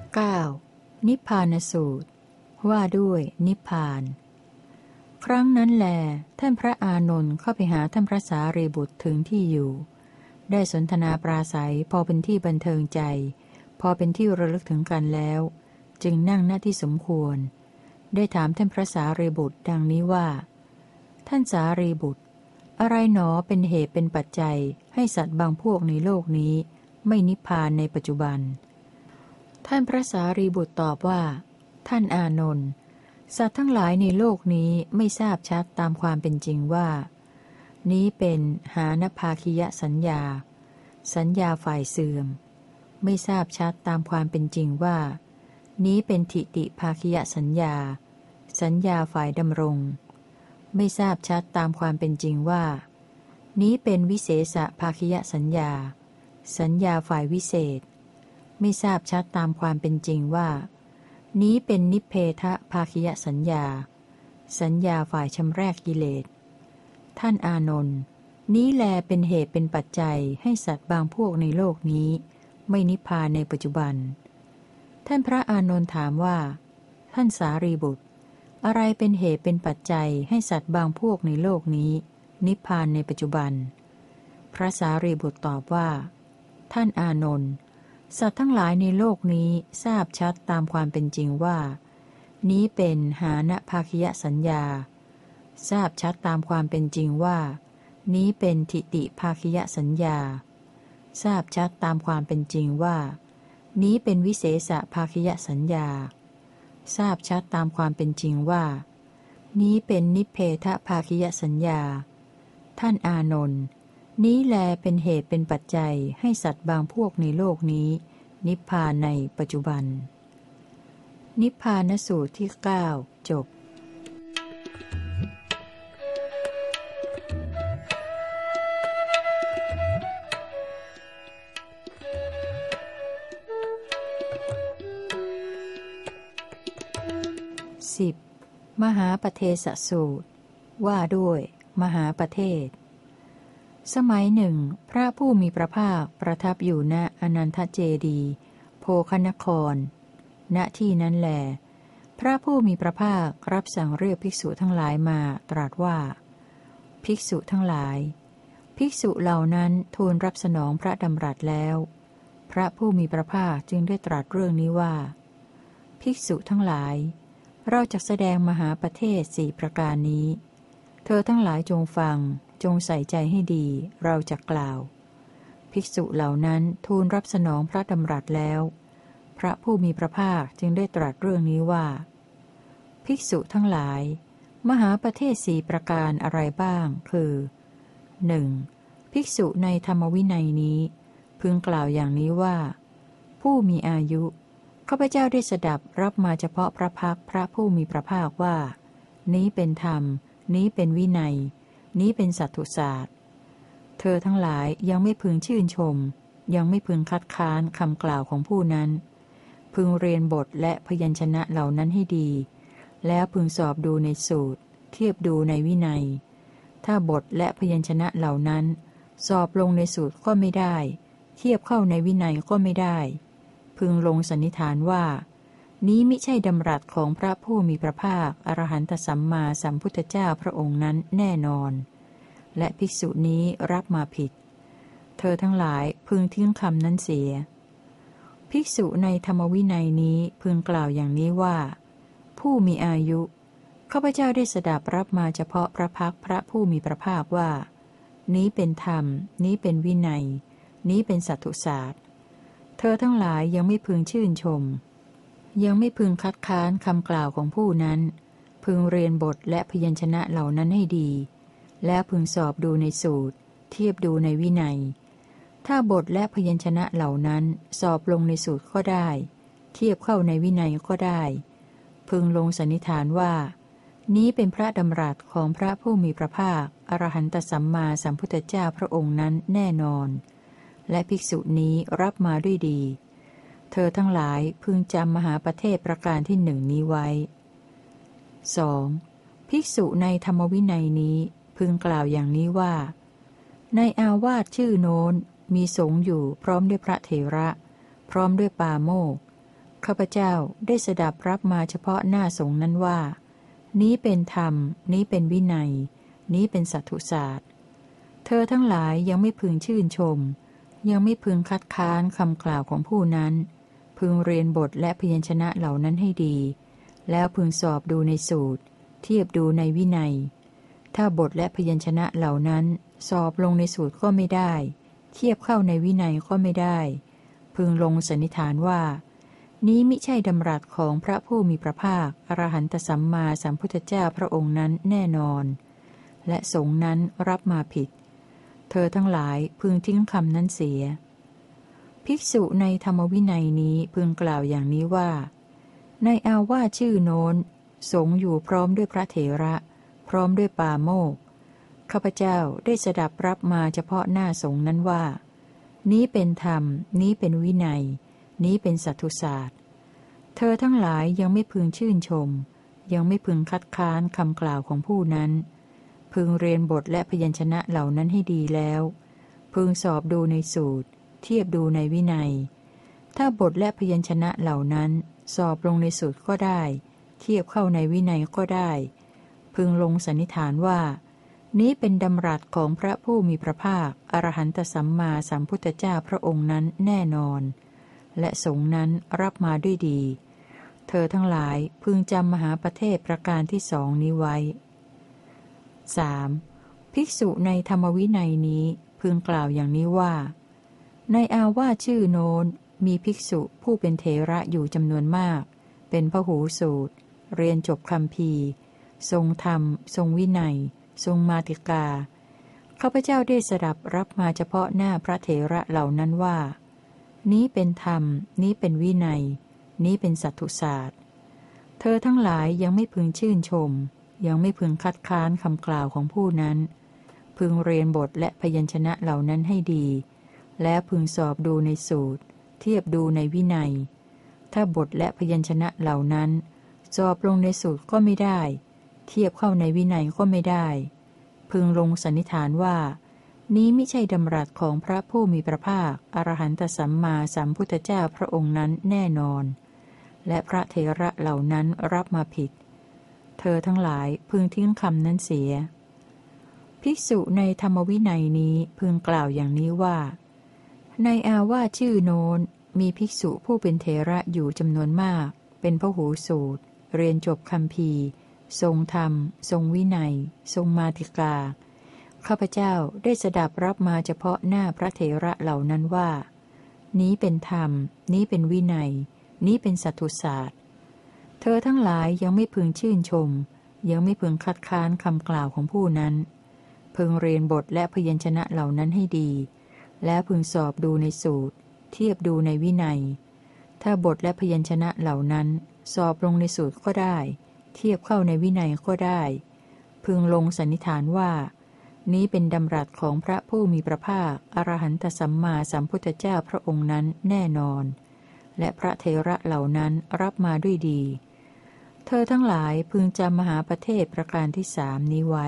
9. นิพพานสูตรว่าด้วยนิพพาน ครั้งนั้นแลท่านพระอานนท์เข้าไปหาท่านพระสารีบุตรถึงที่อยู่ได้สนทนาปราศัยพอเป็นที่บันเทิงใจพอเป็นที่ระลึกถึงกันแล้วจึงนั่งหน้าที่สมควรได้ถามท่านพระสารีบุตรดังนี้ว่าท่านสารีบุตรอะไรหนอเป็นเหตุเป็นปัจจัยให้สัตว์บางพวกในโลกนี้ไม่นิพพานในปัจจุบันท่านพระสารีบุตรตอบว่าท่านอานนท์สัตว์ทั้งหลายในโลกนี้ไม่ทราบชัดตามความเป็นจริงว่านี้เป็นหานภาคิยสัญญาสัญญาฝ่ายเสื่อมไม่ทราบชัดตามความเป็นจริงว่านี้เป็นทิฏฐิภาคิยสัญญาสัญญาฝ่ายดำรงไม่ทราบชัดตามความเป็นจริงว่านี้เป็นวิเศษภาคิยสัญญาสัญญาฝ่ายวิเศษไม่ทราบชัดตามความเป็นจริงว่านี้เป็นนิพเพทภาคิยสัญญาสัญญาฝ่ายชำแรกกิเลสท่านอานนท์นี้แลเป็นเหตุเป็นปัจจัยให้สัตว์บางพวกในโลกนี้ไม่นิพพานในปัจจุบันท่านพระอานนท์ถามว่าท่านสารีบุตรอะไรเป็นเหตุเป็นปัจจัยให้สัตว์บางพวกในโลกนี้นิพพานในปัจจุบันพระสารีบุตรตอบว่าท่านอานนท์สัตว์ทั้งหลายในโลกนี้ทราบชัดตามความเป็นจริงว่านี้เป็นหานภาคิยสัญญาทราบชัดตามความเป็นจริงว่านี้เป็นทิฏฐิภาคิยสัญญาทราบชัดตามความเป็นจริงว่านี้เป็นวิเศษภาคิยสัญญาทราบชัดตามความเป็นจริงว่านี้เป็นนิพเพทภาคิยสัญญาท่านอานนท์นี้แลเป็นเหตุเป็นปัจจัยให้สัตว์บางพวกในโลกนี้นิพพานในปัจจุบันนิพพานสูตรที่ 9 จบ 10. มหาปเทศสูตรว่าด้วยมหาปเทศสมัยหนึ่งพระผู้มีพระภาคประทับอยู่ณอนันทเจดีย์โภคนครณที่นั้นแลพระผู้มีพระภาครับสั่งเรียกภิกษุทั้งหลายมาตรัสว่าภิกษุทั้งหลายภิกษุเหล่านั้นทูลรับสนองพระดำรัสแล้วพระผู้มีพระภาคจึงได้ตรัสเรื่องนี้ว่าภิกษุทั้งหลายเราจะแสดงมหาปเทศสี่ประการนี้เธอทั้งหลายจงฟังจงใส่ใจให้ดีเราจะกล่าวภิกษุเหล่านั้นทูลรับสนองพระดำรัสแล้วพระผู้มีพระภาคจึงได้ตรัสเรื่องนี้ว่าภิกษุทั้งหลายมหาปเทศสี่ประการอะไรบ้างคือ 1. ภิกษุในธรรมวินัยนี้พึงกล่าวอย่างนี้ว่าผู้มีอายุข้าพเจ้าได้สดับรับมาเฉพาะพระพักพระผู้มีพระภาคว่านี้เป็นธรรมนี้เป็นวินัยนี้เป็นสัตถุศาสตร์เธอทั้งหลายยังไม่พึงชื่นชมยังไม่พึงคัดค้านคำกล่าวของผู้นั้นพึงเรียนบทและพยัญชนะเหล่านั้นให้ดีแล้วพึงสอบดูในสูตรเทียบดูในวินัยถ้าบทและพยัญชนะเหล่านั้นสอบลงในสูตรก็ไม่ได้เทียบเข้าในวินัยก็ไม่ได้พึงลงสันนิษฐานว่านี้มิใช่ดำรัสของพระผู้มีพระภาคอรหันตสัมมาสัมพุทธเจ้าพระองค์นั้นแน่นอนและภิกษุนี้รับมาผิดเธอทั้งหลายพึงทิ้งคำนั้นเสียภิกษุในธรรมวินัยนี้พึงกล่าวอย่างนี้ว่าผู้มีอายุข้าพเจ้าได้สดับรับมาเฉพาะพระพักพระผู้มีพระภาคว่านี้เป็นธรรมนี้เป็นวินัยนี้เป็นสัตถุศาสตร์เธอทั้งหลายยังไม่พึงชื่นชมยังไม่พึงคัดค้านคำกล่าวของผู้นั้นพึงเรียนบทและพยัญชนะเหล่านั้นให้ดีแล้วพึงสอบดูในสูตรเทียบดูในวินัยถ้าบทและพยัญชนะเหล่านั้นสอบลงในสูตรก็ได้เทียบเข้าในวินัยก็ได้พึงลงสันนิษฐานว่านี้เป็นพระดำรัสของพระผู้มีพระภาคอรหันตสัมมาสัมพุทธเจ้าพระองค์นั้นแน่นอนและภิกษุนี้รับมาด้วยดีเธอทั้งหลายพึงจำมหาปเทศประการที่หนึ่งนี้ไว้ 2. ภิกษุในธรรมวินัยนี้พึงกล่าวอย่างนี้ว่าในอาวาสชื่อโน้นมีสงฆ์อยู่พร้อมด้วยพระเถระพร้อมด้วยปาโมกข์ข้าพเจ้าได้สดับรับมาเฉพาะหน้าสงฆ์นั้นว่านี้เป็นธรรมนี้เป็นวินัยนี้เป็นสัตถุศาสตร์เธอทั้งหลายยังไม่พึงชื่นชมยังไม่พึงคัดค้านคำกล่าวของผู้นั้นพึงเรียนบทและพยัญชนะเหล่านั้นให้ดีแล้วพึงสอบดูในสูตรเทียบดูในวินัยถ้าบทและพยัญชนะเหล่านั้นสอบลงในสูตรก็ไม่ได้เทียบเข้าในวินัยก็ไม่ได้พึงลงสันนิษฐานว่านี้มิใช่ดำรัสของพระผู้มีพระภาคอรหันตสัมมาสัมพุทธเจ้าพระองค์นั้นแน่นอนและสงฆ์นั้นรับมาผิดเธอทั้งหลายพึงทิ้งคำนั้นเสียภิกษุในธรรมวินัยนี้พึงกล่าวอย่างนี้ว่าในอาวาสชื่อโน้นสงฆ์อยู่พร้อมด้วยพระเถระพร้อมด้วยปาโมกข์ข้าพเจ้าได้สดับรับมาเฉพาะหน้าสงฆ์นั้นว่านี้เป็นธรรมนี้เป็นวินัยนี้เป็นสัตถุศาสตร์เธอทั้งหลายยังไม่พึงชื่นชมยังไม่พึงคัดค้านคำกล่าวของผู้นั้นพึงเรียนบทและพยัญชนะเหล่านั้นให้ดีแล้วพึงสอบดูในสูตรเทียบดูในวินัยถ้าบทและพยัญชนะเหล่านั้นสอบลงในสูตรก็ได้เทียบเข้าในวินัยก็ได้พึงลงสันนิษฐานว่านี้เป็นดำรัสของพระผู้มีพระภาคอรหันตสัมมาสัมพุทธเจ้าพระองค์นั้นแน่นอนและสงฆ์นั้นรับมาด้วยดีเธอทั้งหลายพึงจำมหาประเทศประการที่สองนี้ไว้ 3. ภิกษุในธรรมวินัยนี้พึงกล่าวอย่างนี้ว่าในอาวาสชื่อโน้นมีภิกษุผู้เป็นเถระอยู่จำนวนมากเป็นพหูสูตรเรียนจบคัมภีร์ทรงธรรมทรงวินัยทรงมาติกาข้าพเจ้าได้สดับรับมาเฉพาะหน้าพระเถระเหล่านั้นว่านี้เป็นธรรมนี้เป็นวินัยนี้เป็นสัตถุศาสตร์เธอทั้งหลายยังไม่พึงชื่นชมยังไม่พึงคัดค้านคำกล่าวของผู้นั้นพึงเรียนบทและพยัญชนะเหล่านั้นให้ดีและพึงสอบดูในสูตรเทียบดูในวินัยถ้าบทและพยัญชนะเหล่านั้นสอบลงในสูตรก็ไม่ได้เทียบเข้าในวินัยก็ไม่ได้พึงลงสันนิษฐานว่านี้ไม่ใช่ดำรัสของพระผู้มีพระภาคอรหันตสัมมาสัมพุทธเจ้าพระองค์นั้นแน่นอนและพระเถระเหล่านั้นรับมาผิดเธอทั้งหลายพึงทิ้งคำนั้นเสียภิกษุในธรรมวินัยนี้พึงกล่าวอย่างนี้ว่าในอาวาสชื่อโน้นมีภิกษุผู้เป็นเถระอยู่จำนวนมากเป็นพหูสูตรเรียนจบคัมภีร์ทรงธรรมทรงวินัยทรงมาติกาข้าพเจ้าได้สดับรับมาเฉพาะหน้าพระเถระเหล่านั้นว่านี้เป็นธรรมนี้เป็นวินัยนี้เป็นสัตถุศาสตร์เธอทั้งหลายยังไม่พึงชื่นชมยังไม่พึงคัดค้านคำกล่าวของผู้นั้นพึงเรียนบทและพยัญชนะเหล่านั้นให้ดีแล้วพึงสอบดูในสูตรเทียบดูในวินัยถ้าบทและพยัญชนะเหล่านั้นสอบลงในสูตรก็ได้เทียบเข้าในวินัยก็ได้พึงลงสันนิษฐานว่านี้เป็นดำรัสของพระผู้มีพระภาคอรหันตสัมมาสัมพุทธเจ้าพระองค์นั้นแน่นอนและพระเถระเหล่านั้นรับมาด้วยดีเธอทั้งหลายพึงจำมหาประเทศประการที่สามนี้ไว้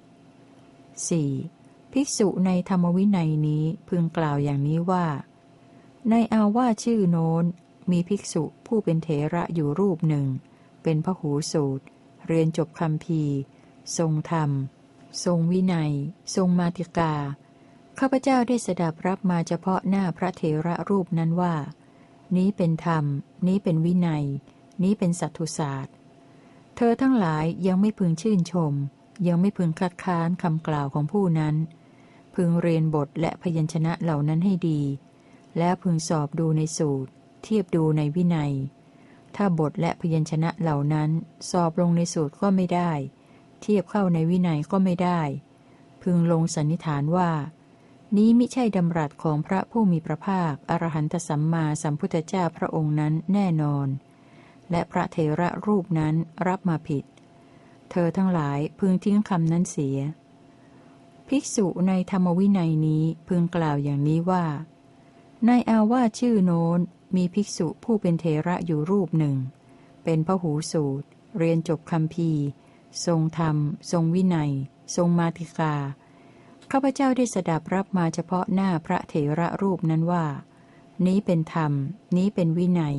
4. ภิกษุในธรรมวินัยนี้พึงกล่าวอย่างนี้ว่าในอาวาสชื่อโน้นมีภิกษุผู้เป็นเถระอยู่รูปหนึ่งเป็นพหูสูตรเรียนจบคัมภีร์ทรงธรรมทรงวินัยทรงมาติกาข้าพเจ้าได้สดับรับมาเฉพาะหน้าพระเถระรูปนั้นว่านี้เป็นธรรมนี้เป็นวินัยนี้เป็นสัตถุศาสตร์เธอทั้งหลายยังไม่พึงชื่นชมยังไม่พึงคัดค้านคำกล่าวของผู้นั้นพึงเรียนบทและพยัญชนะเหล่านั้นให้ดีแล้วพึงสอบดูในสูตรเทียบดูในวินัยถ้าบทและพยัญชนะเหล่านั้นสอบลงในสูตรก็ไม่ได้เทียบเข้าในวินัยก็ไม่ได้พึงลงสันนิษฐานว่านี้มิใช่ดำรัสของพระผู้มีพระภาคอรหันตสัมมาสัมพุทธเจ้าพระองค์นั้นแน่นอนและพระเถระรูปนั้นรับมาผิดเธอทั้งหลายพึงทิ้งคำนั้นเสียภิกษุในธรรมวินัยนี้พึงกล่าวอย่างนี้ว่าในอาวาสชื่อโน้นมีภิกษุผู้เป็นเถระอยู่รูปหนึ่งเป็นพหูสูตรเรียนจบคัมภีร์ทรงธรรมทรงวินัยทรงมาติกาข้าพเจ้าได้สดับรับมาเฉพาะหน้าพระเถระรูปนั้นว่านี้เป็นธรรมนี้เป็นวินัย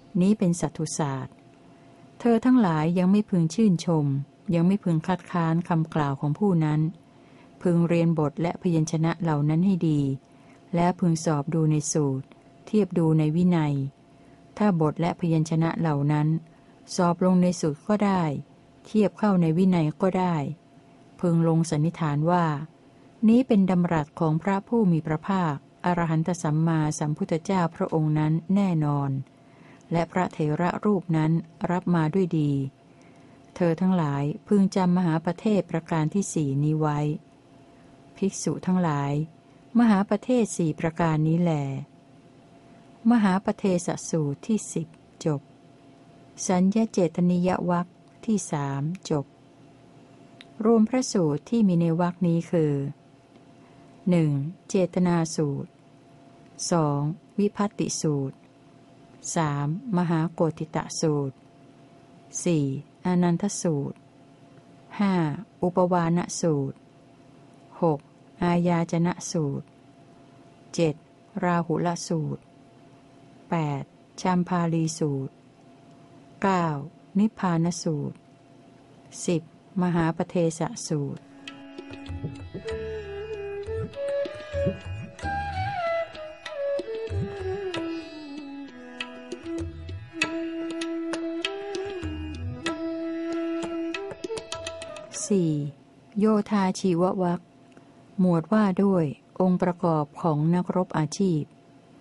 นี้เป็นสัตตุศาสตร์เธอทั้งหลายยังไม่พึงชื่นชมยังไม่พึงคัดค้านคำกล่าวของผู้นั้นพึงเรียนบทและพยัญชนะเหล่านั้นให้ดีและพึงสอบดูในสูตรเทียบดูในวินัยถ้าบทและพยัญชนะเหล่านั้นสอบลงในสูตรก็ได้เทียบเข้าในวินัยก็ได้พึงลงสันนิษฐานว่านี้เป็นดำรัสของพระผู้มีพระภาคอรหันตสัมมาสัมพุทธเจ้าพระองค์นั้นแน่นอนและพระเถระรูปนั้นรับมาด้วยดีเธอทั้งหลายพึงจำมหาประเทศประการที่สี่นี้ไว้ภิกษุทั้งหลายมหาประเทศสี่ประการนี้แลมหาประเทศสูตรที่สิบจบสัญญเจตนิยวรรคที่สามจบรวมพระสูตรที่มีในวรรคนี้คือ 1. เจตนาสูตร 2. วิภัตติสูตร 3. มหาโกฏิตะสูตร 4. อนันทสูตร 5. อุปวานสูตร 6. อายาจนะสูตร 7. ราหุลสูตร 8. ชัมพาลีสูตร 9. นิพพานสูตร 10. มหาปเทศสูตร4. โยธาชีววรรคหมวดว่าด้วยองค์ประกอบของนักรบอาชีพ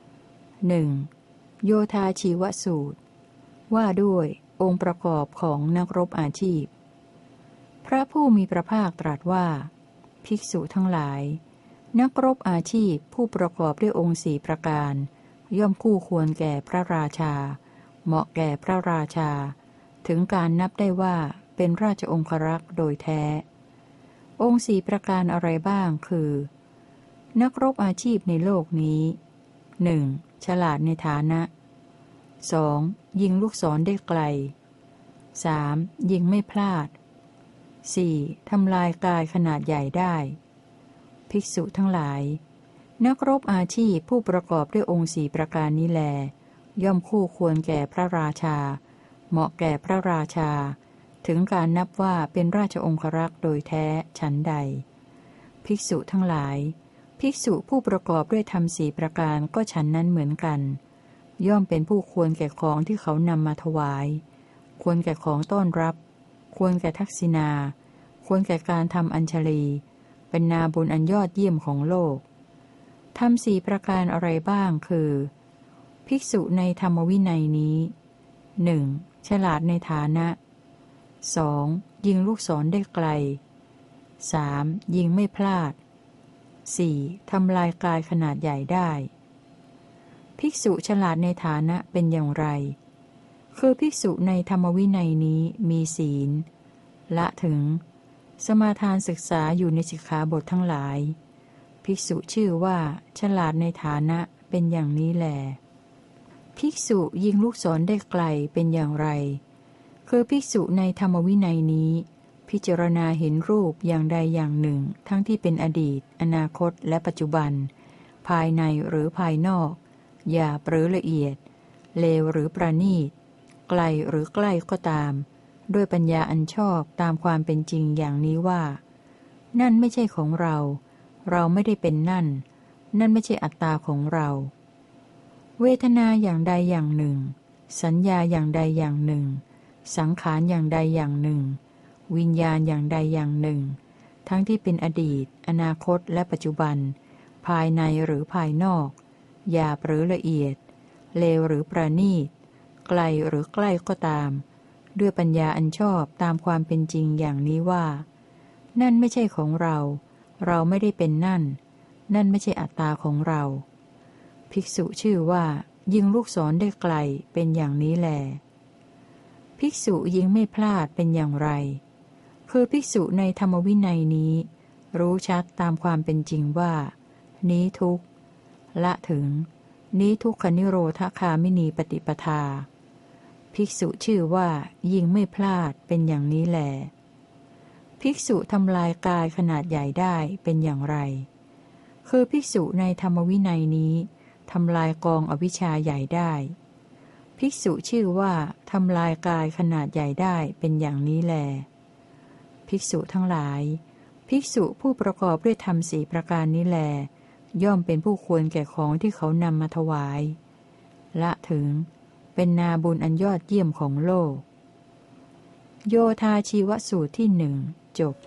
1. โยธาชีวสูตรว่าด้วยองค์ประกอบของนักรบอาชีพพระผู้มีพระภาคตรัสว่าภิกษุทั้งหลายนักรบอาชีพผู้ประกอบด้วยองค์สี่ประการย่อมคู่ควรแก่พระราชาเหมาะแก่พระราชาถึงการนับได้ว่าเป็นราชองครักษ์โดยแท้องค์สี่ประการอะไรบ้างคือนักรบอาชีพในโลกนี้ 1. ฉลาดในฐานะ 2. ยิงลูกศรได้ไกล 3. ยิงไม่พลาด 4. ทำลายกายขนาดใหญ่ได้ภิกษุทั้งหลายนักรบอาชีพผู้ประกอบด้วยองค์สี่ประการนี้แลย่อมคู่ควรแก่พระราชาเหมาะแก่พระราชาถึงการนับว่าเป็นราชองครักษ์โดยแท้ฉันใดภิกษุทั้งหลายภิกษุผู้ประกอบด้วยธรรมสี่ประการก็ฉันนั้นเหมือนกันย่อมเป็นผู้ควรแก่ของที่เขานำมาถวายควรแก่ของต้อนรับควรแก่ทักษิณาควรแก่การทำอัญชลีเป็นนาบุญอันยอดเยี่ยมของโลกธรรมสี่ประการอะไรบ้างคือภิกษุในธรรมวินัยนี้ 1. ฉลาดในฐานะ 2. ยิงลูกศรได้ไกล 3. ยิงไม่พลาด 4. ทำลายกายขนาดใหญ่ได้ภิกษุฉลาดในฐานะเป็นอย่างไรคือภิกษุในธรรมวินัยนี้มีศีลละถึงสมาทานศึกษาอยู่ในสิกขาบททั้งหลายภิกษุชื่อว่าฉลาดในฐานะเป็นอย่างนี้แลภิกษุยิงลูกศรได้ไกลเป็นอย่างไรคือภิกษุในธรรมวินัยนี้พิจารณาเห็นรูปอย่างใดอย่างหนึ่งทั้งที่เป็นอดีตอนาคตและปัจจุบันภายในหรือภายนอกหยาบหรือละเอียดเลวหรือประณีตไกลหรือใกล้ก็ตามด้วยปัญญาอันชอบตามความเป็นจริงอย่างนี้ว่านั่นไม่ใช่ของเราเราไม่ได้เป็นนั่นนั่นไม่ใช่อัตตาของเราเวทนาอย่างใดอย่างหนึ่งสัญญาอย่างใดอย่างหนึ่งสังขารอย่างใดอย่างหนึ่งวิญญาณอย่างใดอย่างหนึ่งทั้งที่เป็นอดีตอนาคตและปัจจุบันภายในหรือภายนอกหยาบหรือละเอียดเลวหรือประณีตไกลหรือใกล้ก็ตามด้วยปัญญาอันชอบตามความเป็นจริงอย่างนี้ว่านั่นไม่ใช่ของเราเราไม่ได้เป็นนั่นนั่นไม่ใช่อัตตาของเราภิกษุชื่อว่ายิงลูกศรได้ไกลเป็นอย่างนี้แลภิกษุยิงไม่พลาดเป็นอย่างไรคือภิกษุในธรรมวินัยนี้รู้ชัดตามความเป็นจริงว่านี้ทุกข์ละถึงนี้ทุกขนิโรธคามินีปฏิปทาภิกษุชื่อว่ายิงไม่พลาดเป็นอย่างนี้แลภิกษุทำลายกายขนาดใหญ่ได้เป็นอย่างไรคือภิกษุในธรรมวินัยนี้ทำลายกองอวิชชาใหญ่ได้ภิกษุชื่อว่าทำลายกายขนาดใหญ่ได้เป็นอย่างนี้แลภิกษุทั้งหลายภิกษุผู้ประกอบด้วยธรรม4ประการนี้แลย่อมเป็นผู้ควรแก่ของที่เขานำมาถวายละถึงเป็นนาบุญอันยอดเยี่ยมของโลกโยธาชีวสูตรที่หนึ่งจบ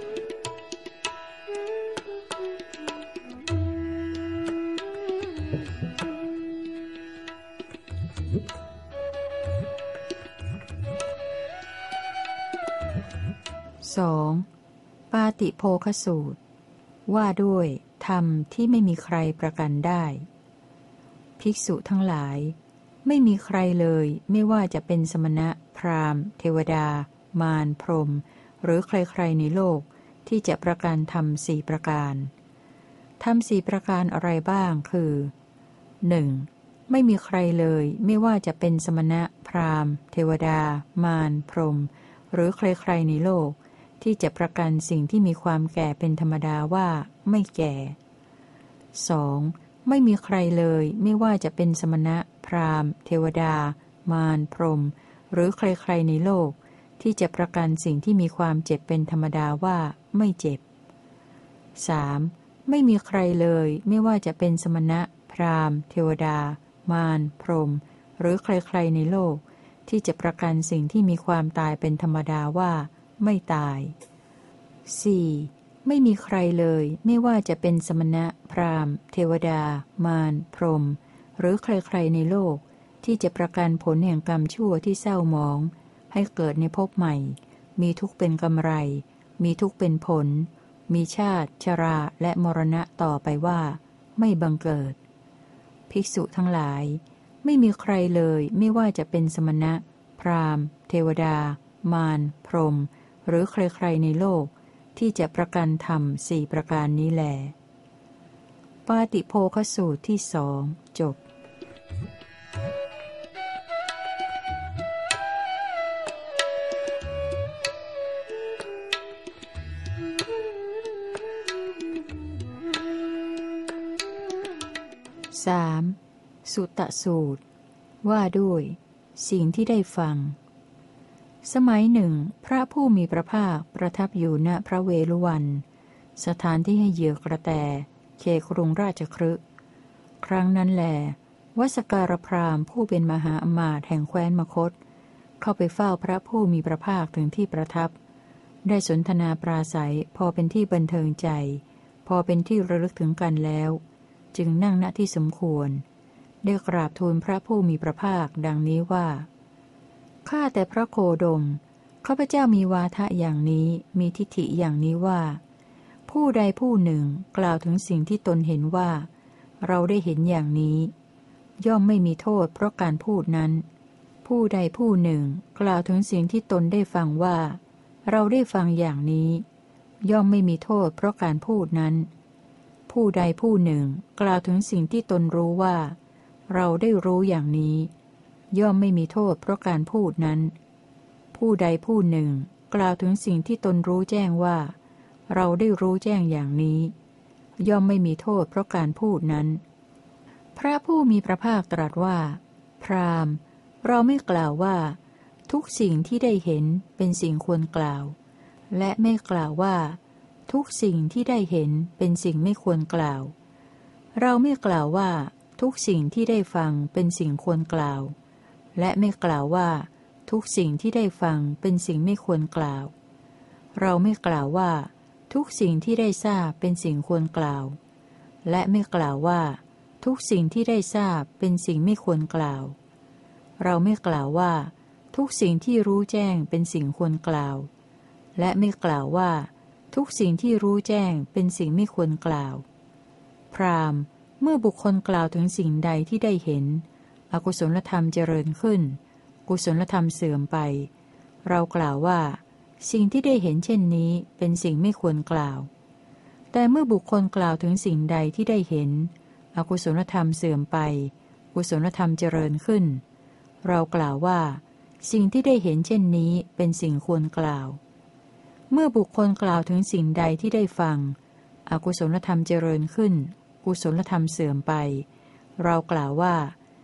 2. ปาติโภคสูตรว่าด้วยธรรมที่ไม่มีใครประกันได้ภิกษุทั้งหลายไม่มีใครเลยไม่ว่าจะเป็นสมณะพราหมณ์เทวดามารพรหมหรือใครๆในโลกที่จะประกันธรรม4ประการธรรม4ประการอะไรบ้างคือ 1. ไม่มีใครเลยไม่ว่าจะเป็นสมณะพราหมณ์เทวดามารพรหมหรือใครๆในโลกที่จะประกันสิ่งที่มีความแก่เป็นธรรมดาว่าไม่แก่ 2. ไม่มีใครเลยไม่ว่าจะเป็นสมณะพราหมณ์เทวดามารพรหมหรือใครๆในโลกที่จะประกันสิ่งที่มีความเจ็บเป็นธรรมดาว่าไม่เจ็บ 3. ไม่มีใครเลยไม่ว่าจะเป็นสมณะพราหมณ์เทวดามารพรหมหรือใครๆในโลกที่จะประกันสิ่งที่มีความตายเป็นธรรมดาว่าไม่ตาย 4. ไม่มีใครเลยไม่ว่าจะเป็นสมณะพราหมณ์เทวดามารพรหมหรือใครๆในโลกที่จะประกันผลแห่งกรรมชั่วที่เศร้าหมองให้เกิดในภพใหม่มีทุกข์เป็นกำไรมีทุกข์เป็นผลมีชาติชราและมรณะต่อไปว่าไม่บังเกิดภิกษุทั้งหลายไม่มีใครเลยไม่ว่าจะเป็นสมณะพราหมณ์เทวดามารพรหมหรือใครๆในโลกที่จะประกันธรรม4ประการนี้แลปาติโภคสูตรที่สองจบ3. สุตตสูตรว่าด้วยสิ่งที่ได้ฟังสมัยหนึ่งพระผู้มีพระภาคประทับอยู่ณพระเวฬุวันสถานที่ให้เหยื่อกระแตเขตกรุงราชคฤห์ครั้งนั้นแลวสการพราหมณ์ผู้เป็นมหาอมาตย์แห่งแคว้นมคธเข้าไปเฝ้าพระผู้มีพระภาคถึงที่ประทับได้สนทนาปราศัยพอเป็นที่บันเทิงใจพอเป็นที่ระลึกถึงกันแล้วจึงนั่งณที่สมควรได้กราบทูลพระผู้มีพระภาคดังนี้ว่าข้าแต่พระโคดมข้าพเจ้ามีวาทะอย่างนี้มีทิฏฐิอย่างนี้ว่าผู้ใดผู้หนึ่งกล่าวถึงสิ่งที่ตนเห็นว่าเราได้เห็นอย่างนี้ย่อมไม่มีโทษเพราะการพูดนั้นผู้ใดผู้หนึ่งกล่าวถึงสิ่งที่ตนได้ฟังว่าเราได้ฟังอย่างนี้ย่อมไม่มีโทษเพราะการพูดนั้นผู้ใดผู้หนึ่งกล่าวถึงสิ่งที่ตนรู้ว่าเราได้รู้อย่างนี้ย่อมไม่มีโทษเพราะการพูดนั้นผู้ใดผู้หนึ่งกล่าวถึงสิ่งที่ตนรู้แจ้งว่าเราได้รู้แจ้งอย่างนี้ย่อมไม่มีโทษเพราะการพูดนั้นพระผู้มีพระภาคตรัสว่าพราหมณ์เราไม่กล่าวว่าทุกสิ่งที่ได้เห็นเป็นสิ่งควรกล่าวและไม่กล่าวว่าทุกสิ่งที่ได้เห็นเป็นสิ่งไม่ควรกล่าวเราไม่กล่าวว่าทุกสิ่งที่ได้ฟังเป็นสิ่งควรกล่าวและไม่กล่าวว่าทุกสิ่งที่ได้ฟังเป็นสิ่งไม่ควรกล่าวเราไม่กล่าวว่าทุกสิ่งที่ได้ทราบเป็นสิ่งควรกล่าวและไม่กล่าวว่าทุกสิ่งที่ได้ทราบเป็นสิ่งไม่ควรกล่าวเราไม่กล่าวว่าทุกสิ่งที่รู้แจ้งเป็นสิ่งควรกล่าวและไม่กล่าวว่าทุกสิ่งที่รู้แจ้งเป็นสิ่งไม่ควรกล่าวพราหมณ์เมื่อบุคคลกล่าวถึงสิ่งใดที่ได้เห็นอกุศลธรรมเจริญขึ้นกุศลธรรมเสื่อมไปเรากล่าวว่าสิ่งที่ได้เห็นเช่นนี้เป็นสิ่งไม่ควรกล่าวแต่เมื่อบุคคลกล่าวถึงสิ่งใดที่ได้เห็นอกุศลธรรมเสื่อมไปกุศลธรรมเจริญขึ้นเรากล่าวว่าสิ่งที่ได้เห็นเช่นนี้เป็นสิ่งควรกล่าวเมื่อบุคคลกล่าวถึงสิ่งใดที่ได้ฟังอกุศลธรรมเจริญขึ้นกุศลธรรมเสื่อมไปเรากล่าวว่า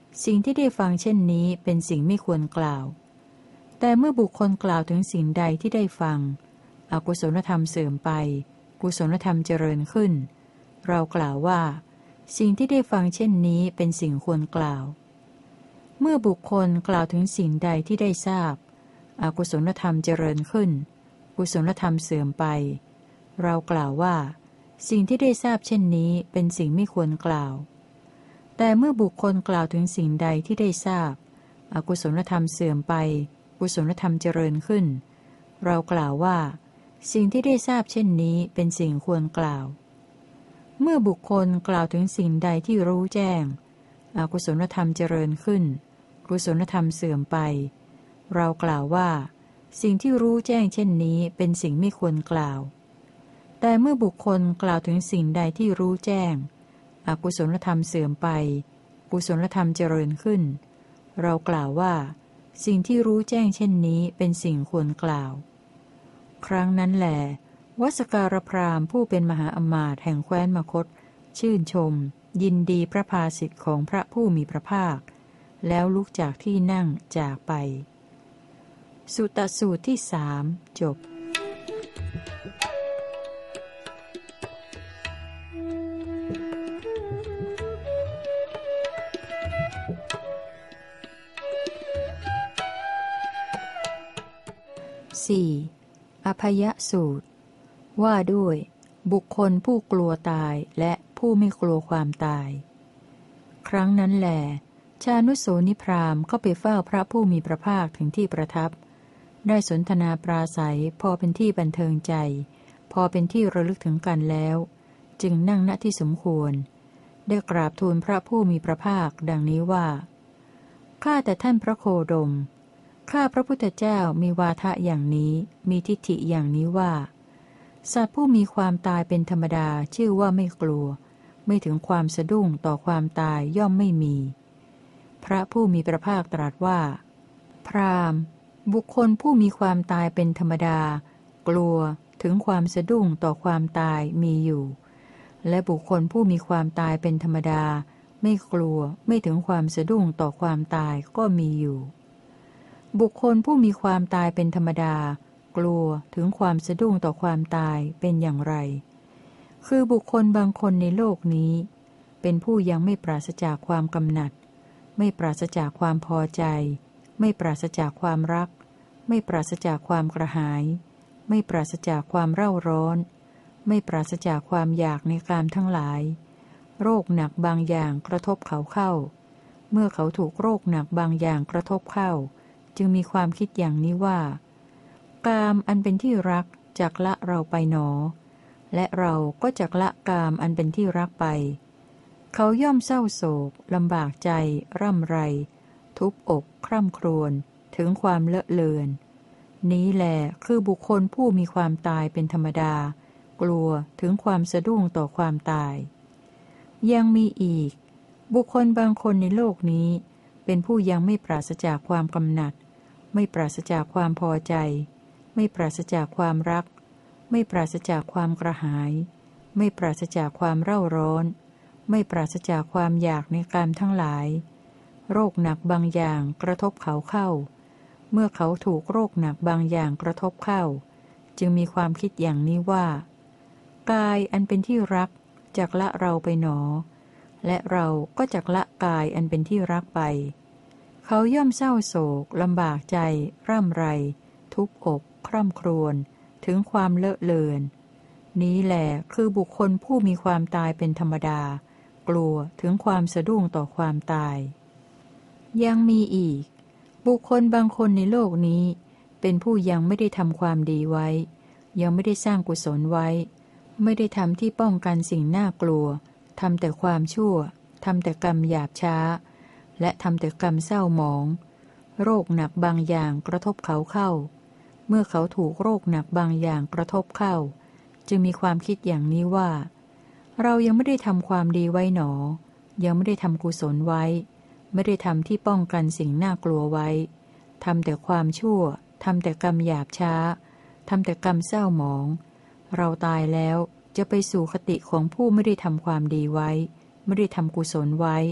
สิ่งที่ได้ฟังเช่นนี้เป็นสิ่งไม่ควรกล่าวแต่เมื่อบุคคลกล่าวถึงสิ่งใดที่ได้ฟังอกุศลธรรมเสื่อมไปกุศลธรรมเจริญขึ้นเรากล่าวว่าสิ่งที่ได้ฟังเช่นนี้เป็นสิ่งควรกล่าวเมื่อบุคคลกล่าวถึงสิ่งใดที่ได้ทราบอกุศลธรรมเจริญขึ้นกุศลธรรมเสื่อมไปเรากล่าวว่าสิ่งที่ได้ทราบเช่นนี้เป็นสิ่งไม่ควรกล่าวแต่เมื่อบุคคลกล่าวถึงสิ่งใดที่ได้ทราบอกุศลธรรมเสื่อมไปกุศลธรรมเจริญขึ้นเรากล่าวว่าสิ่งที่ได้ทราบเช่นนี้เป็นสิ่งควรกล่าวเมื่อบุคคลกล่าวถึงสิ่งใดที่รู้แจ้งอกุศลธรรมเจริญขึ้นกุศลธรรมเสื่อมไปเรากล่าวว่าสิ่งที่รู้แจ้งเช่นนี้เป็นสิ่งไม่ควรกล่าวแต่เมื่อบุคคลกล่าวถึงสิ่งใดที่รู้แจ้งอกุศลธรรมเสื่อมไปกุศลธรรมเจริญขึ้นเรากล่าวว่าสิ่งที่รู้แจ้งเช่นนี้เป็นสิ่งควรกล่าวครั้งนั้นแหลวัสการพราหมณ์ผู้เป็นมหาอมาตย์แห่งแคว้นมคธชื่นชมยินดีพระภาสิทธิ์ของพระผู้มีพระภาคแล้วลุกจากที่นั่งจากไปสุตตสูตรที่สามจบ 4. อภยสูตรว่าด้วยบุคคลผู้กลัวตายและผู้ไม่กลัวความตาย ครั้งนั้นแหลชานุโสนิพราหมณ์เข้าไปเฝ้าพระผู้มีพระภาคถึงที่ประทับได้สนทนาปราศัยพอเป็นที่บันเทิงใจพอเป็นที่ระลึกถึงกันแล้วจึงนั่งณที่สมควรได้กราบทูลพระผู้มีพระภาคดังนี้ว่าข้าแต่ท่านพระโคดมข้าพระพุทธเจ้ามีวาทะอย่างนี้มีทิฏฐิอย่างนี้ว่าสัตว์ผู้มีความตายเป็นธรรมดาชื่อว่าไม่กลัวไม่ถึงความสะดุ้งต่อความตายย่อมไม่มีพระผู้มีพระภาคตรัสว่าพราหมณ์บุคคลผู้มีความตายเป็นธรรมดากลัวถึงความสะดุ้งต่อความตายมีอยู่และบุคคลผู้มีความตายเป็นธรรมดาไม่กลัวไม่ถึงความสะดุ้งต่อความตายก็มีอยู่บุคคลผู้มีความตายเป็นธรรมดากลัวถึงความสะดุ้งต่อความตายเป็นอย่างไรคือบุคคลบางคนในโลกนี้เป็นผู้ยังไม่ปราศจากความกำหนัดไม่ปราศจากความพอใจไม่ปราศจากความรักไม่ปราศจากความกระหายไม่ปราศจากความเร่าร้อนไม่ปราศจากความอยากในกามทั้งหลายโรคหนักบางอย่างกระทบเขาเข้าเมื่อเขาถูกโรคหนักบางอย่างกระทบเข้าจึงมีความคิดอย่างนี้ว่ากามอันเป็นที่รักจักละเราไปหนอและเราก็จักละกามอันเป็นที่รักไปเขาย่อมเศร้าโศกลำบากใจร่ำไรทุบอกคร่ำครวญถึงความเลอะเลือนนี้แหละคือบุคคลผู้มีความตายเป็นธรรมดากลัวถึงความสะดุ้งต่อความตายยังมีอีกบุคคลบางคนในโลกนี้เป็นผู้ยังไม่ปราศจากความกำหนัดไม่ปราศจากความพอใจไม่ปราศจากความรักไม่ปราศจากความกระหายไม่ปราศจากความเร่าร้อนไม่ปราศจากความอยากในกามทั้งหลายโรคหนักบางอย่างกระทบเขาเข้าเมื่อเขาถูกโรคหนักบางอย่างกระทบเข้าจึงมีความคิดอย่างนี้ว่ากายอันเป็นที่รักจักละเราไปหนอและเราก็จักละกายอันเป็นที่รักไปเขาย่อมเศร้าโศกลำบากใจร่ำไรทุบอกคร่ำครวญถึงความเลอะเลือนนี้แหละคือบุคคลผู้มีความตายเป็นธรรมดากลัวถึงความสะดุ้งต่อความตายยังมีอีกบุคคลบางคนในโลกนี้เป็นผู้ยังไม่ได้ทำความดีไว้ยังไม่ได้สร้างกุศลไว้ไม่ได้ทำที่ป้องกันสิ่งน่ากลัวทำแต่ความชั่วทำแต่กรรมหยาบช้าและทำแต่กรรมเศร้าหมองโรคหนักบางอย่างกระทบเขาเข้าเมื่อเขาถูกโรคหนักบางอย่างกระทบเข้าจึงมีความคิดอย่างนี้ว่าเรายังไม่ได้ทำความดีไว้หนอยังไม่ได้ทำกุศลไว้ไม่ได้ทำที่ป้องกันสิ่งน่ากลัวไว้ทำแต่ความชั่วทำแต่กรรมหยาบช้าทำแต่กรรมเศร้าหมองเราตายแล้วจะไปสู่คติของผู้ไม่ได้ทำความดีไว้ไม่ได้ทำกุศลไว้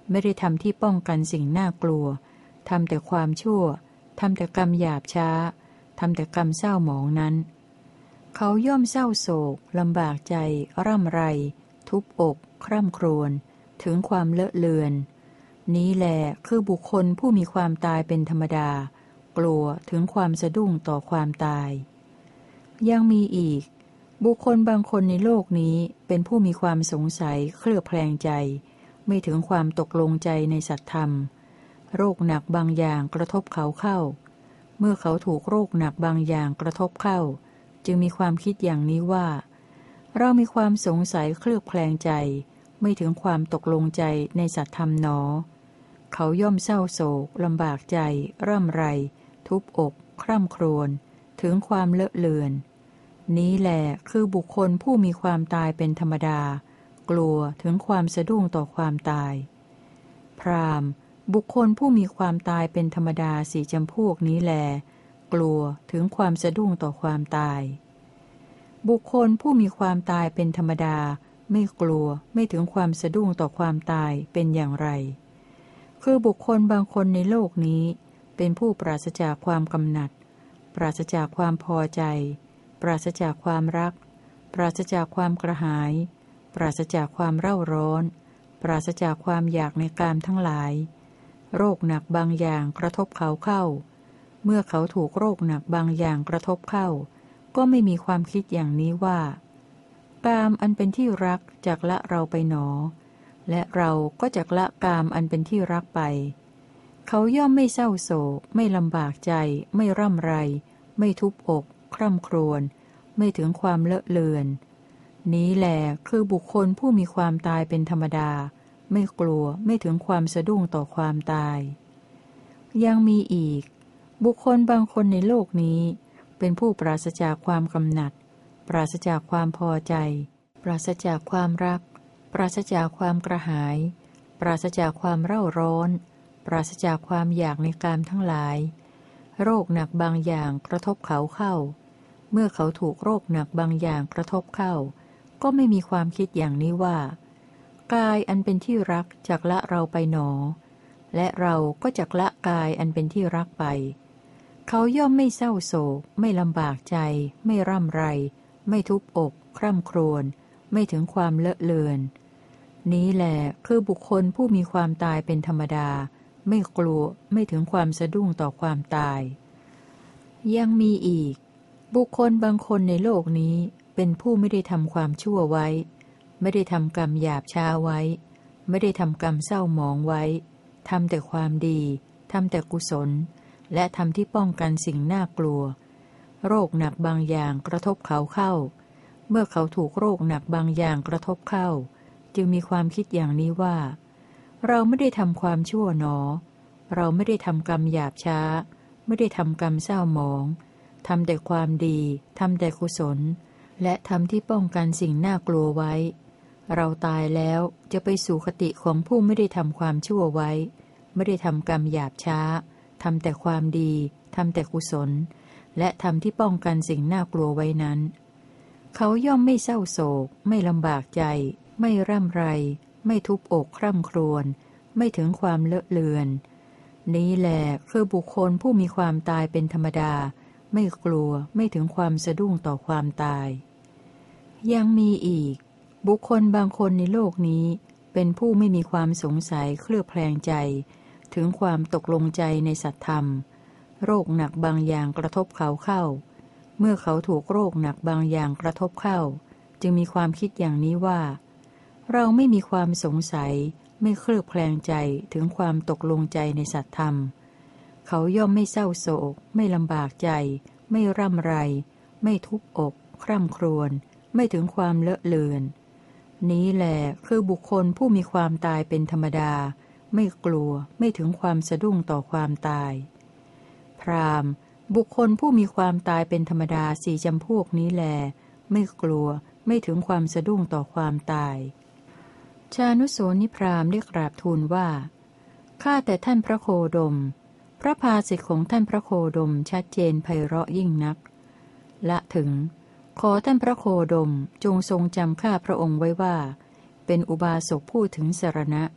ไม่ได้ทำที่ป้องกันสิ่งน่ากลัวทำแต่ความชั่วทำแต่กรรมหยาบช้าทำแต่กรรมเศร้าหมองนั้นเขาย่อมเศร้าโศกลำบากใจร่ำไรทุบอกคร่ำครวญถึงความเลอะเลือนนี้แหละคือบุคคลผู้มีความตายเป็นธรรมดากลัวถึงความสะดุ้งต่อความตายยังมีอีกบุคคลบางคนในโลกนี้เป็นผู้มีความสงสัยเคลือบแคลงใจไม่ถึงความตกลงใจในสัตธรรมโรคหนักบางอย่างกระทบเขาเข้าเมื่อเขาถูกโรคหนักบางอย่างกระทบเข้าจึงมีความคิดอย่างนี้ว่าเรามีความสงสัยเคลือบแคลงใจไม่ถึงความตกลงใจในสัตธรรมหนอเขาย่อมเศร้าโศกลำบากใจร่ำไรทุบอกคร่ำครวญถึงความเลอะเลือนนี้แหละคือบุคคลผู้มีความตายเป็นธรรมดากลัวถึงความสะดุ้งต่อความตายพราหมณ์บุคคลผู้มีความตายเป็นธรรมดาสี่จำพวกนี้แลกลัวถึงความสะดุ้งต่อความตายบุคคลผู้มีความตายเป็นธรรมดาไม่กลัวไม่ถึงความสะดุ้งต่อความตายเป็นอย่างไรคือบุคคลบางคนในโลกนี้เป็นผู้ปราศจากความกำหนัดปราศจากความพอใจปราศจากความรักปราศจากความกระหายปราศจากความเร่าร้อนปราศจากความอยากในกามทั้งหลายโรคหนักบางอย่างกระทบเขาเข้าเมื่อเขาถูกโรคหนักบางอย่างกระทบเข้าก็ไม่มีความคิดอย่างนี้ว่ากามอันเป็นที่รักจักละเราไปหนอและเราก็จักละกามอันเป็นที่รักไปเขาย่อมไม่เศร้าโศกไม่ลำบากใจไม่ร่ำไรไม่ทุบอกคร่ำครวญไม่ถึงความเลอะเลือนนี้แหละคือบุคคลผู้มีความตายเป็นธรรมดาไม่กลัวไม่ถึงความสะดุ้งต่อความตายยังมีอีกบุคคลบางคนในโลกนี้เป็นผู้ปราศจากความกำหนัดปราศจากความพอใจปราศจากความรักปราศจากความกระหายปราศจากความเร่าร้อนปราศจากความอยากในกามทั้งหลายโรคหนักบางอย่างกระทบเขาเข้าเมื่อเขาถูกโรคหนักบางอย่างกระทบเข้าก็ไม่มีความคิดอย่างนี้ว่ากายอันเป็นที่รักจักละเราไปหนอและเราก็จักละกายอันเป็นที่รักไปเขาย่อมไม่เศร้าโศกไม่ลำบากใจไม่ร่ำไรไม่ทุบอกคร่ำครวญไม่ถึงความเลอะเลือนนี้แหละคือบุคคลผู้มีความตายเป็นธรรมดาไม่กลัวไม่ถึงความสะดุ้งต่อความตายยังมีอีกบุคคลบางคนในโลกนี้เป็นผู้ไม่ได้ทำความชั่วไว้ไม่ได้ทำกรรมหยาบช้าไว้ไม่ได้ทำกรรมเศร้าหมองไว้ทำแต่ความดีทำแต่กุศลและทำที่ป้องกันสิ่งน่ากลัวโรคหนักบางอย่างกระทบเขาเข้าเมื่อเขาถูกโรคหนักบางอย่างกระทบเข้าจึงมีความคิดอย่างนี้ว่าเราไม่ได้ทำความชั่วหนอเราไม่ได้ทำกรรมหยาบช้าไม่ได้ทำกรรมเศร้าหมองทำแต่ความดีทำแต่กุศลและทำที่ป้องกันสิ่งน่ากลัวไว้เราตายแล้วจะไปสู่คติของผู้ไม่ได้ทำความชั่วไว้ไม่ได้ทำกรรมหยาบช้าทำแต่ความดีทำแต่กุศลและทำที่ป้องกันสิ่งน่ากลัวไว้นั้นเขาย่อมไม่เศร้าโศกไม่ลำบากใจไม่ร่ำไรไม่ทุบอกคร่ำครวญไม่ถึงความเลอะเลือนนี้แหละคือบุคคลผู้มีความตายเป็นธรรมดาไม่กลัวไม่ถึงความสะดุ้งต่อความตายยังมีอีกบุคคลบางคนในโลกนี้เป็นผู้ไม่มีความสงสัยเคลือบแคลงใจถึงความตกลงใจในสัตธรรมโรคหนักบางอย่างกระทบเขาเข้าเมื่อเขาถูกโรคหนักบางอย่างกระทบเข้าจึงมีความคิดอย่างนี้ว่าเราไม่มีความสงสัยไม่เคลือบแคลงใจถึงความตกลงใจในสัตธรรมเขาย่อมไม่เศร้าโศกไม่ลำบากใจไม่ร่ำไรไม่ทุบอกคร่ำครวญไม่ถึงความเลอะเลือนนี้แหละคือบุคคลผู้มีความตายเป็นธรรมดาไม่กลัวไม่ถึงความสะดุ้งต่อความตายพราหมณ์บุคคลผู้มีความตายเป็นธรรมดาสี่จำพวกนี้แลไม่กลัวไม่ถึงความสะดุ้งต่อความตายชานุโสนิพราหมณ์ได้กราบทูลว่าข้าแต่ท่านพระโคดมพระภาสิทธิของท่านพระโคดมชัดเจนไพเราะยิ่งนักละถึงขอท่านพระโคดมจงทรงจำข้าพระองค์ไว้ว่าเป็นอุบาสกผู้ถึงสรณะ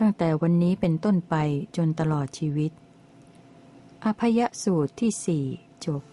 ตั้งแต่วันนี้เป็นต้นไปจนตลอดชีวิตอภยสูตรที่สี่จบ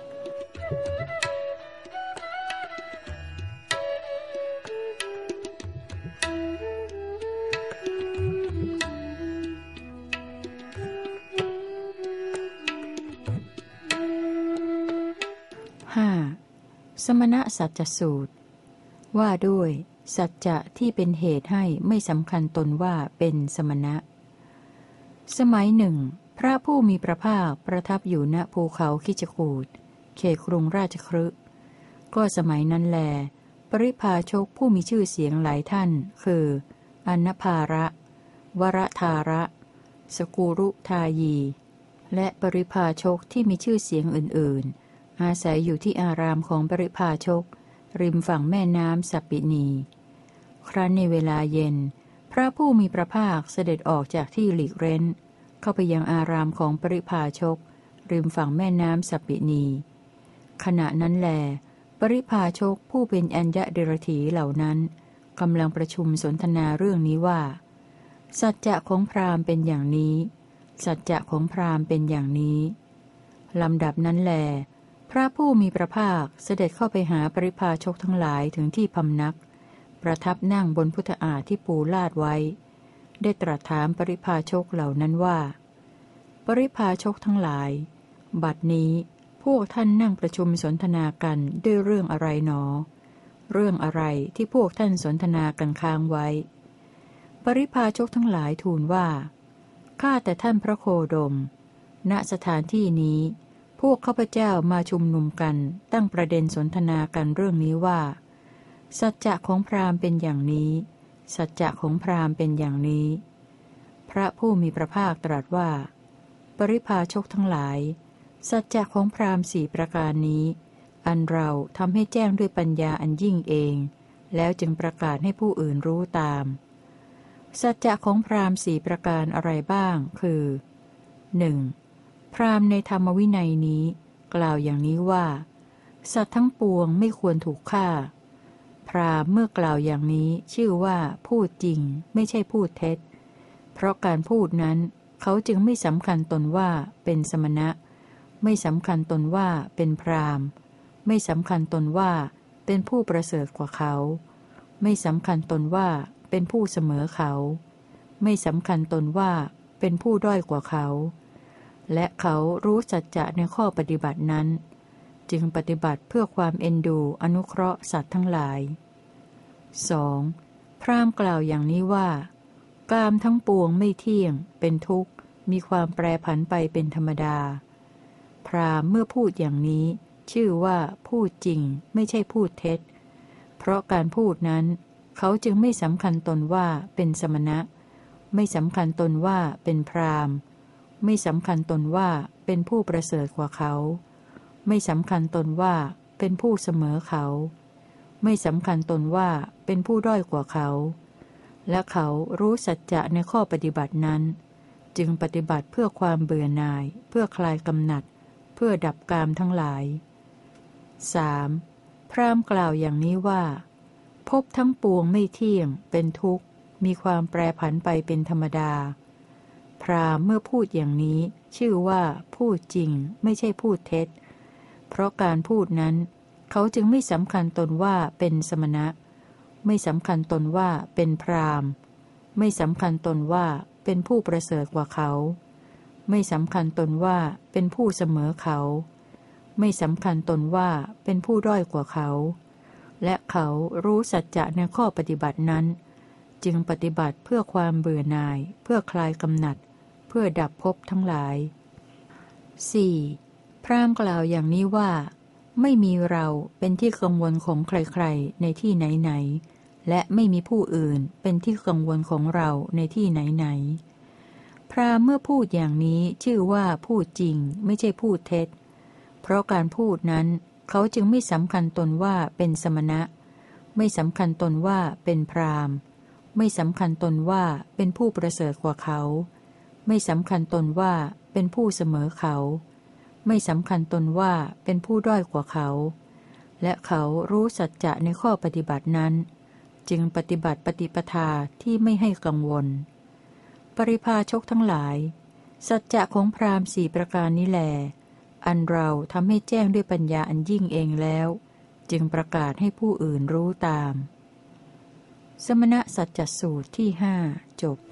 5. สมณสัจจสูตรว่าด้วยสัจจะที่เป็นเหตุให้ไม่สำคัญตนว่าเป็นสมณะสมัยหนึ่งพระผู้มีพระภาคประทับอยู่ณภูเขาคิจกูฏเขตกรุงราชคฤห์ก็สมัยนั้นแลปริพาชกผู้มีชื่อเสียงหลายท่านคืออนัพภาระ วรธาระ สกุรุทายีและปริพาชกที่มีชื่อเสียงอื่นๆอาศัยอยู่ที่อารามของปริพาชกริมฝั่งแม่น้ำสัปปินีครั้นในเวลาเย็นพระผู้มีพระภาคเสด็จออกจากที่หลีกเร้นเข้าไปยังอารามของปริพาชกริมฝั่งแม่น้ำสัปปินีขณะนั้นแลปริพาชกผู้เป็นอัญญเดรถีเหล่านั้นกำลังประชุมสนทนาเรื่องนี้ว่าสัจจะของพราหมณ์เป็นอย่างนี้สัจจะของพราหมณ์เป็นอย่างนี้ลำดับนั้นแลพระผู้มีพระภาคเสด็จเข้าไปหาปริพาชกทั้งหลายถึงที่พำนักประทับนั่งบนพุทธาฏที่ปูลาดไว้ได้ตรัสถามปริพาชกเหล่านั้นว่าปริพาชกทั้งหลายบัดนี้พวกท่านนั่งประชุมสนทนากันด้วยเรื่องอะไรหนอเรื่องอะไรที่พวกท่านสนทนากันค้างไว้ปริพาชกทั้งหลายทูลว่าข้าแต่ท่านพระโคดมณสถานที่นี้พวกข้าพเจ้ามาชุมนุมกันตั้งประเด็นสนทนากันเรื่องนี้ว่าสัจจะของพราหมณ์เป็นอย่างนี้สัจจะของพราหมณ์เป็นอย่างนี้พระผู้มีพระภาคตรัสว่าปริพาชกทั้งหลายสัจจะของพราหมณ์สี่ประการนี้อันเราทำให้แจ้งด้วยปัญญาอันยิ่งเองแล้วจึงประกาศให้ผู้อื่นรู้ตามสัจจะของพราหมณ์สี่ประการอะไรบ้างคือ 1. พราหมณ์ในธรรมวินัยนี้กล่าวอย่างนี้ว่าสัตว์ทั้งปวงไม่ควรถูกฆ่าพราหมณ์เมื่อกล่าวอย่างนี้ชื่อว่าพูดจริงไม่ใช่พูดเท็จเพราะการพูดนั้นเขาจึงไม่สำคัญตนว่าเป็นสมณะไม่สำคัญตนว่าเป็นพราหมณ์ไม่สำคัญตนว่าเป็นผู้ประเสริฐกว่าเขาไม่สำคัญตนว่าเป็นผู้เสมอเขาไม่สำคัญตนว่าเป็นผู้ด้อยกว่าเขาและเขารู้สัจจะในข้อปฏิบัตินั้นจึงปฏิบัติเพื่อความเอ็นดูอนุเคราะห์สัตว์ทั้งหลาย 2. พราหมณ์กล่าวอย่างนี้ว่ากามทั้งปวงไม่เที่ยงเป็นทุกข์มีความแปรผันไปเป็นธรรมดาพราหมณ์เมื่อพูดอย่างนี้ชื่อว่าพูดจริงไม่ใช่พูดเท็จเพราะการพูดนั้นเขาจึงไม่สำคัญตนว่าเป็นสมณะไม่สำคัญตนว่าเป็นพราหมณ์ไม่สำคัญตนว่าเป็นผู้ประเสริฐกว่าเขาไม่สำคัญตนว่าเป็นผู้เสมอเขาไม่สำคัญตนว่าเป็นผู้ด้อยกว่าเขาและเขารู้สัจจะในข้อปฏิบัตินั้นจึงปฏิบัติเพื่อความเบื่อหน่ายเพื่อคลายกำหนัดเพื่อดับกามทั้งหลาย 3. พราหมณ์กล่าวอย่างนี้ว่าภพทั้งปวงไม่เที่ยงเป็นทุกข์มีความแปรผันไปเป็นธรรมดาพราหมณ์เมื่อพูดอย่างนี้ชื่อว่าพูดจริงไม่ใช่พูดเท็จเพราะการพูดนั้นเขาจึงไม่สำคัญตนว่าเป็นสมณะไม่สำคัญตนว่าเป็นพราหมณ์ไม่สำคัญตนว่าเป็นผู้ประเสริฐกว่าเขาไม่สำคัญตนว่าเป็นผู้เสมอเขาไม่สำคัญตนว่าเป็นผู้ด้อยกว่าเขาและเขารู้สัจจะในข้อปฏิบัตินั้นจึงปฏิบัติเพื่อความเบื่อหน่ายเพื่อคลายกำหนัดเพื่อดับภพทั้งหลาย 4. พราหมณ์กล่าวอย่างนี้ว่าไม่มีเราเป็นที่กังวลของใครๆในที่ไหนๆและไม่มีผู้อื่นเป็นที่กังวลของเราในที่ไหนๆพราหมณ์เมื่อพูดอย่างนี้ชื่อว่าพูดจริงไม่ใช่พูดเท็จเพราะการพูดนั้นเขาจึงไม่สำคัญตนว่าเป็นสมณะไม่สำคัญตนว่าเป็นพราหมณ์ไม่สำคัญตนว่าเป็นผู้ประเสริฐกว่าเขาไม่สำคัญตนว่าเป็นผู้เสมอเขาไม่สำคัญตนว่าเป็นผู้ด้อยกว่าเขาและเขารู้สัจจะในข้อปฏิบัตินั้นจึงปฏิบัติปฏิปทาที่ไม่ให้กังวลริพาชกทั้งหลายสัจจะของพราหมณ์สี่ประการนี้แลอันเราทำให้แจ้งด้วยปัญญาอันยิ่งเองแล้วจึงประกาศให้ผู้อื่นรู้ตามสมณสัจจสูตรที่ห้าจบ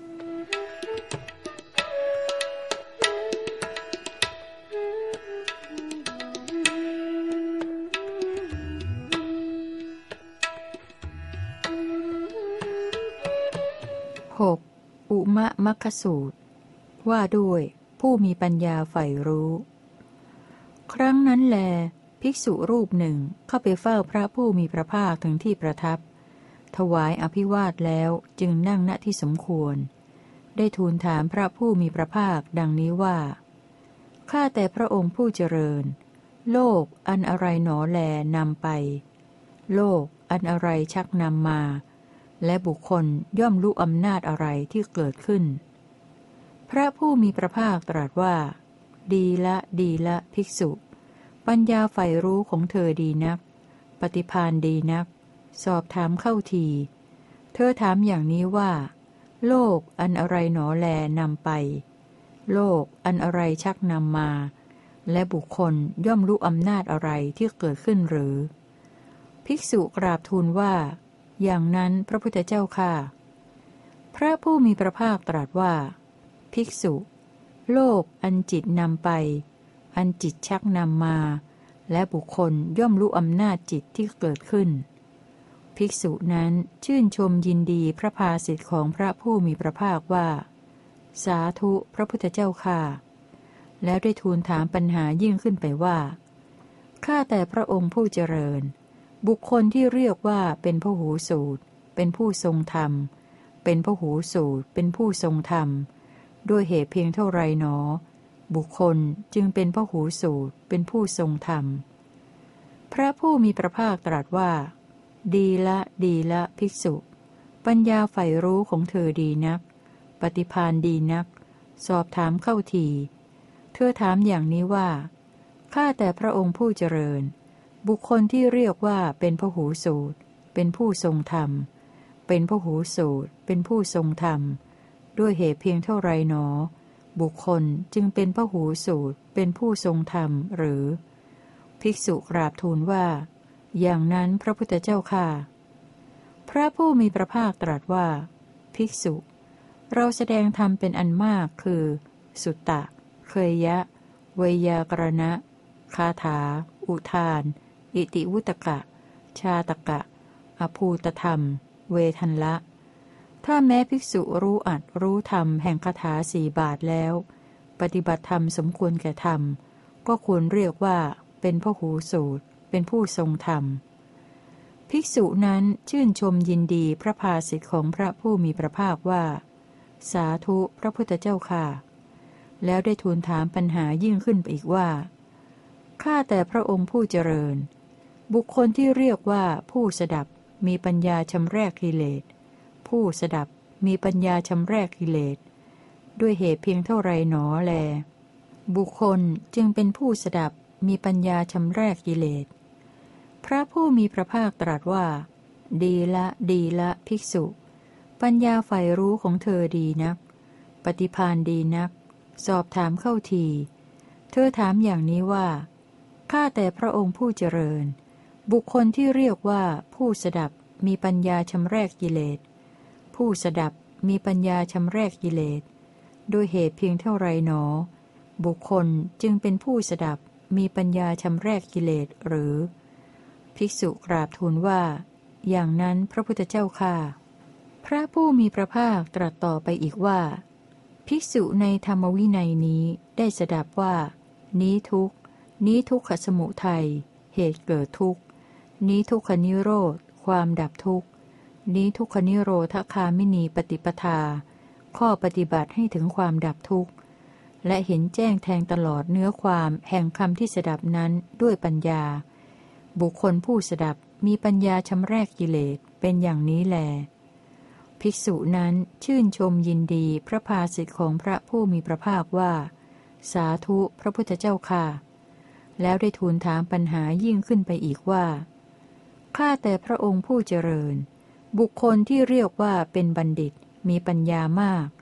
6. อุมะมัคคสูตรว่าด้วยผู้มีปัญญาใฝ่รู้ ครั้งนั้นแลภิกษุรูปหนึ่งเข้าไปเฝ้าพระผู้มีพระภาคถึงที่ประทับถวายอภิวาทแล้วจึงนั่งณที่สมควรได้ทูลถามพระผู้มีพระภาคดังนี้ว่าข้าแต่พระองค์ผู้เจริญโลกอันอะไรหนอแลนำไปโลกอันอะไรชักนำมาและบุคคลย่อมรู้อำนาจอะไรที่เกิดขึ้นพระผู้มีพระภาคตรัสว่าดีละดีละภิกษุปัญญาใฝ่รู้ของเธอดีนักปฏิภาณดีนักสอบถามเข้าทีเธอถามอย่างนี้ว่าโลกอันอะไรหนอแลนำไปโลกอันอะไรชักนำมาและบุคคลย่อมรู้อำนาจอะไรที่เกิดขึ้นหรือภิกษุกราบทูลว่าอย่างนั้นพระพุทธเจ้าค่ะพระผู้มีพระภาคตรัสว่าภิกษุโลกอันจิตนำไปอันจิตชักนำมาและบุคคลย่อมรู้อำนาจจิตที่เกิดขึ้นภิกษุนั้นชื่นชมยินดีพระภาสิทธิ์ของพระผู้มีพระภาคว่าสาธุพระพุทธเจ้าค่ะแล้วได้ทูลถามปัญหายิ่งขึ้นไปว่าข้าแต่พระองค์ผู้เจริญบุคคลที่เรียกว่าเป็นพหูสูตรเป็นผู้ทรงธรรมเป็นพหูสูตรเป็นผู้ทรงธรรมด้วยเหตุเพียงเท่าไรหนอบุคคลจึงเป็นพหูสูตรเป็นผู้ทรงธรรมพระผู้มีพระภาคตรัสว่าดีละดีละภิกษุปัญญาใฝ่รู้ของเธอดีนักปฏิภาณดีนักสอบถามเข้าทีเธอถามอย่างนี้ว่าข้าแต่พระองค์ผู้เจริญบุคคลที่เรียกว่าเป็นพหูสูตรเป็นผู้ทรงธรรมเป็นพหูสูตรเป็นผู้ทรงธรรมด้วยเหตุเพียงเท่าไรหนอบุคคลจึงเป็นพหูสูตรเป็นผู้ทรงธรรมหรือภิกษุกราบทูลว่าอย่างนั้นพระพุทธเจ้าค่ะพระผู้มีพระภาคตรัสว่าภิกษุเราแสดงธรรมเป็นอันมากคือสุตตะเคยยะเวยากรณะคาถาอุทานอิติวุตกะชาตกะอภูตธรรมเวทันละถ้าแม้ภิกษุรู้อัดรู้ธรรมแห่งคาถาสี่บาทแล้วปฏิบัติธรรมสมควรแก่ธรรมก็ควรเรียกว่าเป็นพหูสูตรเป็นผู้ทรงธรรมภิกษุนั้นชื่นชมยินดีพระภาสิทธิ์ของพระผู้มีพระภาคว่าสาธุพระพุทธเจ้าค่ะแล้วได้ทูลถามปัญหายิ่งขึ้นไปอีกว่าข้าแต่พระองค์ผู้เจริญบุคคลที่เรียกว่าผู้สดับมีปัญญาชำแรกกิเลสผู้สดับมีปัญญาชำแรกกิเลสด้วยเหตุเพียงเท่าไรหนอแลบุคคลจึงเป็นผู้สดับมีปัญญาชำแรกกิเลสพระผู้มีพระภาคตรัสว่าดีละดีละภิกษุปัญญาใฝ่รู้ของเธอดีนักปฏิภาณดีนักสอบถามเข้าทีเธอถามอย่างนี้ว่าข้าแต่พระองค์ผู้เจริญบุคคลที่เรียกว่าผู้สดับมีปัญญาชำแรกกิเลสผู้สดับมีปัญญาชำแรกกิเลสด้วยเหตุเพียงเท่าไรหนอบุคคลจึงเป็นผู้สดับมีปัญญาชำแรกกิเลสหรือภิกษุกราบทูลว่าอย่างนั้นพระพุทธเจ้าค่ะพระผู้มีพระภาคตรัสต่อไปอีกว่าภิกษุในธรรมวินัยนี้ได้สดับว่านี้ทุกข์นี้ทุกขสมุทัยเหตุเกิดทุกข์นี้ทุกขนิโรธความดับทุกข์นี้ทุกขนิโรธคามินีปฏิปทาข้อปฏิบัติให้ถึงความดับทุกข์และเห็นแจ้งแทงตลอดเนื้อความแห่งคำที่สดับนั้นด้วยปัญญาบุคคลผู้สดับมีปัญญาชำแรกกิเลสเป็นอย่างนี้แลภิกษุนั้นชื่นชมยินดีพระภาสิทธิ์ของพระผู้มีพระภาคว่าสาธุพระพุทธเจ้าค่ะแล้วได้ทูลถามปัญหายิ่งขึ้นไปอีกว่าข้าแต่พระองค์ผู้เจริญบุคคลที่เรียกว่าเป็นบัณฑิตมีปัญญามาก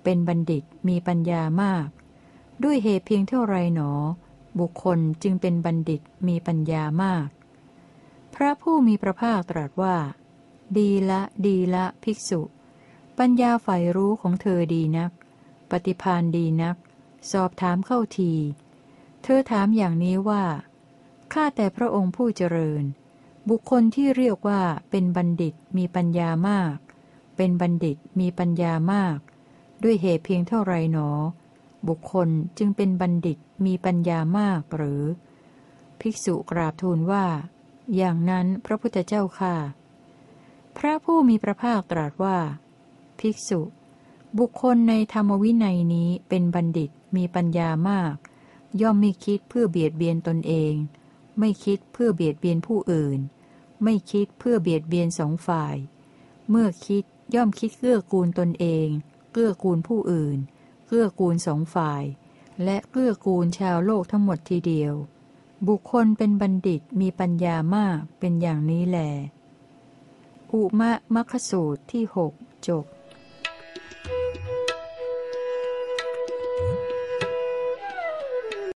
เป็นบัณฑิตมีปัญญามาก ด้วยเหตุเพียงเท่าไรหนอบุคคลจึงเป็นบัณฑิตมีปัญญามากพระผู้มีพระภาคตรัสว่าดีละดีละภิกษุปัญญาใฝ่รู้ของเธอดีนักปฏิภาณดีนักสอบถามเข้าทีเธอถามอย่างนี้ว่าข้าแต่พระองค์ผู้เจริญบุคคลที่เรียกว่าเป็นบัณฑิตมีปัญญามากเป็นบัณฑิตมีปัญญามากด้วยเหตุเพียงเท่าไรหนอบุคคลจึงเป็นบัณฑิตมีปัญญามากหรือภิกษุกราบทูลว่าอย่างนั้นพระพุทธเจ้าค่ะพระผู้มีพระภาคตรัสว่าภิกษุบุคคลในธรรมวินัยนี้เป็นบัณฑิตมีปัญญามากย่อมไม่คิดเพื่อเบียดเบียนตนเองไม่คิดเพื่อเบียดเบียนผู้อื่นไม่คิดเพื่อเบียดเบียนสองฝ่ายเมื่อคิดย่อมคิดเกื้อกูลตนเองเกื้อกูลผู้อื่นเกื้อกูลสองฝ่ายและเกื้อกูลชาวโลกทั้งหมดทีเดียวบุคคลเป็นบัณฑิตมีปัญญามากเป็นอย่างนี้แลอุมะมัคคสูตรที่ 6 จบ